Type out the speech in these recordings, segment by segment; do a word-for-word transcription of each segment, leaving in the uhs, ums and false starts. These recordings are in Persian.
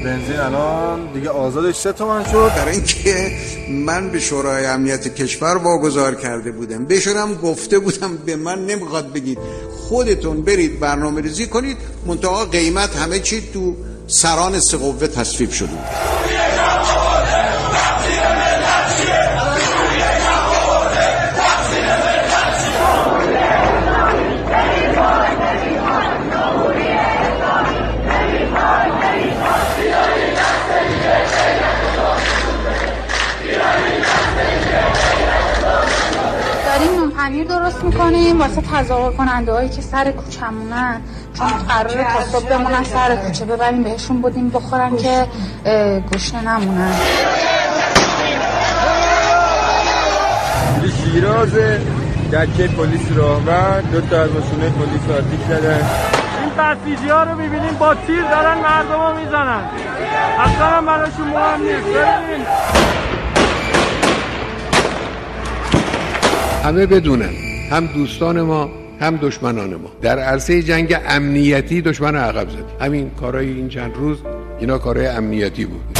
بنزین الان دیگه آزادش سه تومن شد. برای اینکه من به شورای امنیت کشور واگذار کرده بودم، بهشونم گفته بودم به من نمیخواد بگید، خودتون برید برنامه ریزی کنید، منتها قیمت همه چی تو سران سه قوه تصویب شده. پنیر درست میکنیم واسه تظاهر کننده هایی که سر کوچمونن، چون قراره تا صبح بمونن سر کوچه، ببریم بهشون بودیم بخورن که گشنه نمونن. شیراز دکه پلیس راهور، دو تا از ماشینای پلیس آتیش زدن. این بسیجی ها رو میبینیم با تیر دارن مردم رو میزنن، اصلا هم براشون مهم نیست. ببینیم همه بدونن، هم دوستان ما هم دشمنان ما در عرصه جنگ امنیتی دشمن عقب زد. همین کارهای این چند روز اینا کارهای امنیتی بود.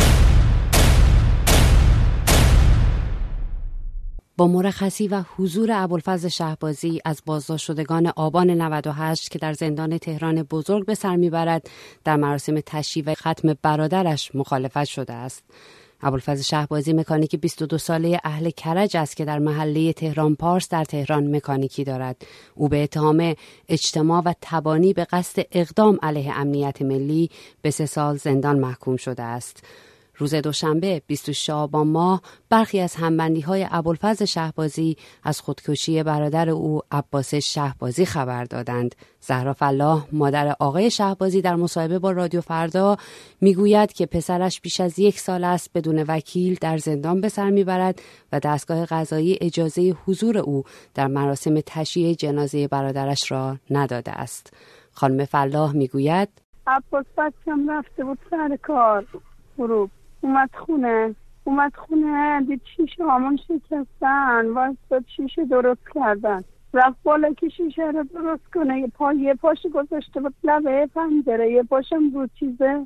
با مرخصی و حضور ابوالفضل شهبازی از بازداشت شدگان آبان نود و هشت که در زندان تهران بزرگ به سر میبرد، در مراسم تشییع و ختم برادرش مخالفت شده است. ابوالفضل شهبازی مکانیک بیست و دو ساله اهل کرج است که در محله تهران پارس در تهران مکانیکی دارد. او به اتهام اجتماع و تبانی به قصد اقدام علیه امنیت ملی به سه سال زندان محکوم شده است. روز دوشنبه بیست و شش آبان ماه برخی از همبندی‌های ابوالفضل شهبازی از خودکشی برادر او عباس شهبازی خبر دادند. زهرا فلاح مادر آقای شهبازی در مصاحبه با رادیو فردا میگوید که پسرش بیش از یک سال است بدون وکیل در زندان به سر میبرد و دستگاه قضایی اجازه حضور او در مراسم تشییع جنازه برادرش را نداده است. خانم فلاح میگوید عباس بچم رفته بود سر کار، غروب اومد خونه اومد خونه دید شیشه هامون شکستن، واسه شیشه درست کردن، رفت بالا که شیشه رو درست کنه، یه پا یه پاشو گذاشته بود لبه پنجره، یه پاشم رو چیزه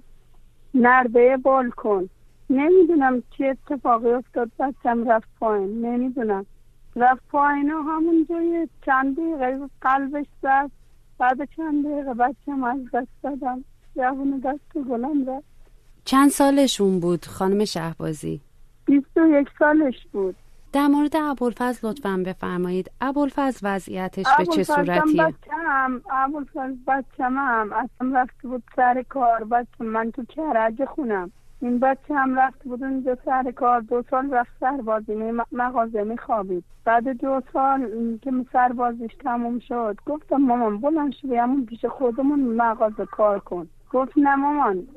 نرده بالکن. نمیدونم چه اتفاقی افتاد، بچم رفت پایین، نمیدونم رفت پایین و همون جای چند دقیقه قلبش زد. بعد چند دقیقه بچم از دست دادم، جوون دست و گلم رفت. چند سالشون بود خانم شهبازی؟ بیست و یک سالش بود. در مورد ابوالفضل لطفاً بفرمایید. ابوالفضل وضعیتش به چه صورتیه؟ بچم ابوالفضل بچمم اصلا رفته بود سر کار. بچم من تو کرج خونم، این بچه هم رفته بود اونجا سر کار، دو سال رفت سربازی، مغازه میخوابید. بعد دو سال که سربازیش تموم شد گفتم مامان بلند شو بیامون پیش خودمون مغازه کار کن. گفت نه مامان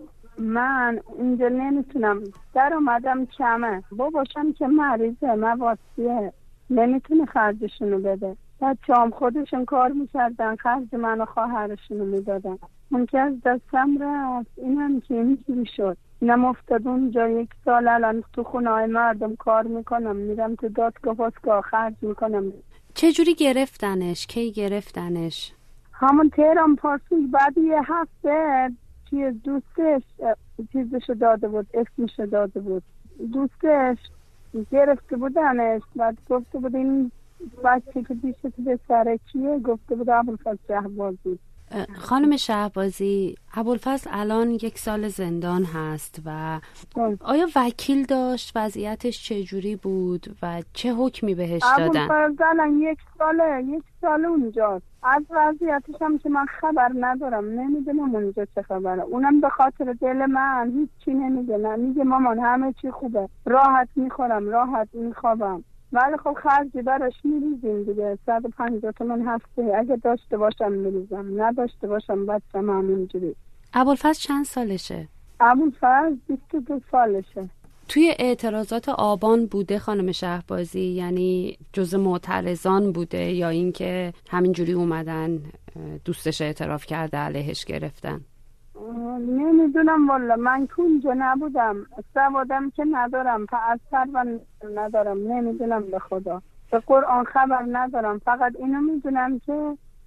من اینجا نمیتونم، در آمدم کمه، باباشم که مریضه مواسیه نمیتونه خرجشونو بده. بچه هم خودشون کار میکردن، خرج من و خواهرشونو میدادن. اون که از دستم رفت، اینم که اینجوری شد. اینم افتاد اونجا یک سال الان تو خونه های مردم کار میکنم، میرم تو دادگاه پاسگاه خرج میکنم. چجوری گرفتنش؟ کی گرفتنش؟ همون تهران پارسون بعد یه هفته چیز دوستش چیزشو داده بود، اسمشو داده بود، دوستش گرفته بودنش. بعد گفته بود این بچه که پیشت به سر کیه؟ گفته بود ابوالفضل شهبازی. خانم شهبازی، ابوالفضل الان یک سال زندان هست و آیا وکیل داشت؟ وضعیتش چجوری بود و چه حکمی بهش دادن؟ ابوالفضل الان یک ساله یک سال اونجاست. از وضعیتش هم که من خبر ندارم، نمیدونم اونجا چه خبره. اونم به خاطر دل من هیچ چی نمیگه، نه میگه مامان همه چی خوبه، راحت میخورم راحت میخوابم، ولی خب خرجی براش میریزیم دیگه. صد و پنجاه تومن هفته اگه داشته باشم میریزم، نداشته باشم بچم همینجوری. ابوالفضل چند سالشه؟ ابوالفضل بیست و دو سالشه. توی اعتراضات آبان بوده خانم شهبازی؟ یعنی جزء معترضان بوده یا اینکه همینجوری اومدن دوستش اعتراف کرده علیهش گرفتن؟ نمیدونم والا، من کنجا نبودم، سوادم که ندارم، از سرون ندارم، نمیدونم به خدا، به قرآن خبر ندارم. فقط اینو میدونم که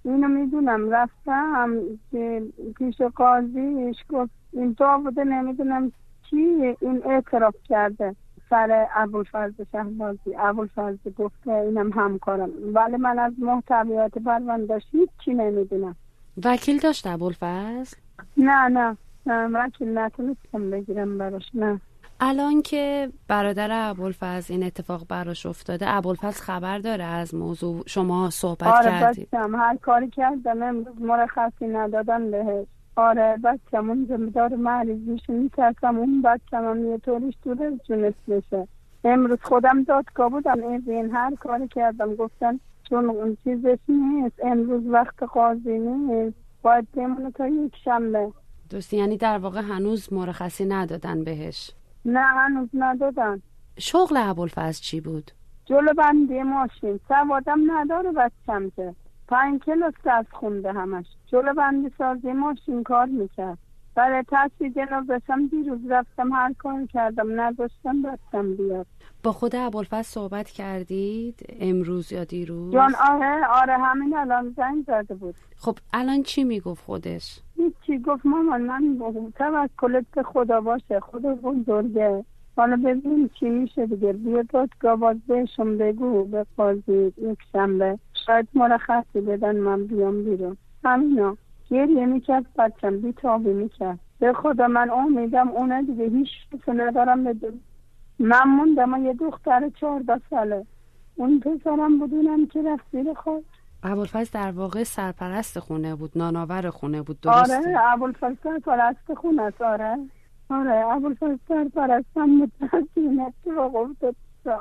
اینو میدونم. رفتم که پیش قاضیش گفت این تو بوده نمیدونم چی، این اعتراف کرده سر ابوالفضل شهبازی. ابوالفضل گفت اینم همکارم، ولی من از محتویات پرونده‌اش هیچی نمیدونم. وکیل داشت ابوالفضل؟ نه نه نه وکیل نتونستم بگیرم براش. نه. الان که برادر ابوالفضل این اتفاق براش افتاده، ابوالفضل خبر داره از موضوع؟ شما صحبت آره کردید؟ آره بچم هر کاری کردم امروز مرخصی ندادن بهش. آره بچم اون زمیدار مریضیش میترسم اون بچم هم یه طوریش دور جونست بشه. امروز خودم دادگاه بودم این هر کاری کردم، گفتن چون اون چیزش نیست امروز وقت قاضی نیست باید بمونه تا یک شنبه. دوستی یعنی در واقع هنوز مرخصی ندادن بهش؟ نه هنوز ندادن. شغل ابوالفضل چی بود؟ جلو بندی ماشین. سوادم نداره بچم که پنج کلاس درس خونده، همش جلو بندی سازی ماشین کار میکرد. برای تصویر جنازه‌شم دیروز رفتم هر کار کردم نداشتم بچم بیاد. با خود ابوالفضل صحبت کردید امروز یا دیروز؟ جان آره آره همین الان زنگ زده بود. خب الان چی میگفت خودش؟ هیچی. گفت مامان من توکلت به خدا باشه، خدا بزرگه، حالا ببینیم چی میشه دیگه. بیا دادگاه باز بهشون بگو به قاضی یک شنبه شاید مرخصی بدن من بیام بیرون. همینا. گریه میکرد بچم بیتابی میکرد. به خدا من امیدم اونه دیگه هیچ چیزی ندارم بدون. من موندم یه دختر چهارده ساله، اون پسرم بدونم که رفت زیر خاک. ابوالفضل در واقع سرپرست خونه بود، نانآور خونه بود، درسته؟ آره ابوالفضل سرپرست خونه است. آره آره ابوالفضل سرپرست هم متاسفانه اتفاق افتاد.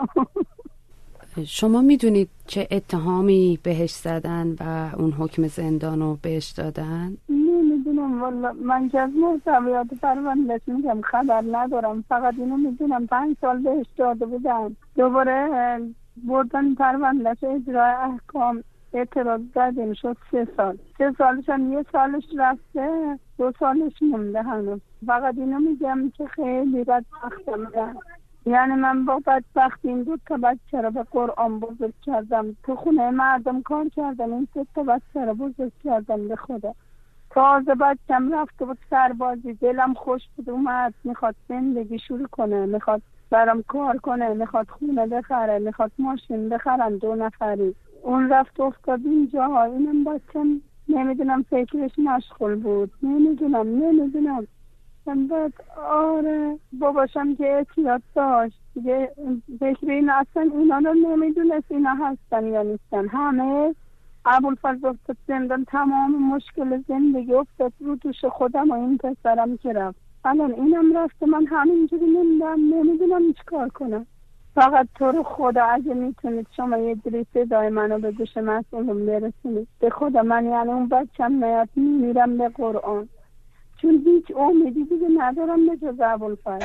شما میدونید چه اتهامی بهش زدن و اون حکم زندانو بهش دادن؟ نمیدونم والا، من که از محتویات پرونده‌اش میگم خبر ندارم، فقط اینو میدونم پنج سال بهش داده بودن، دوباره بردن پرونده‌اش اجرای احکام اعتراض زدیم شد سه سال. سه سالش هم یه سالش رفته، دو سالش مونده هنوز. فقط اینو میگم که خیلی بدبختم. یعنی من با بدبختی این دو تا بچه رو به قرآن بزرگ کردم، تو خونه مردم کار کردم، این سه تا بچه رو بزرگ کردم به خدا. تازه بچم رفته بود سربازی، دلم خوش بود اومد، میخواد زندگی شروع کنه، میخواد برام کار کنه، میخواد خونه بخره، میخواد ماشین بخرن دو نفری. اون رفت افتاد اینجا. اینم بچم نمیدونم فکرش مشغول بود، نمیدونم نمیدونم من بعد آره باباشم که احتیاط داشت دیگه، فکر این اصلا اینا رو نمیدونست اینا هستن یا نیستن. همه ابوالفضل افتاد زندان، تمام مشکل زندگی افتاد رو دوش خودم و این پسرم که رفت. الان اینم رفته، من همینجوری نمیدونم نمیدونم هیچ کار کنم. فقط تو رو خدا اگه میتونید شما یه دری صدای منو به گوش مسئولم برسونید به خدا. من یعنی اون بچم نیاد میمیرم به قرآن، چون هیچ امیدی دیگه ندارم به جز ابوالفضل.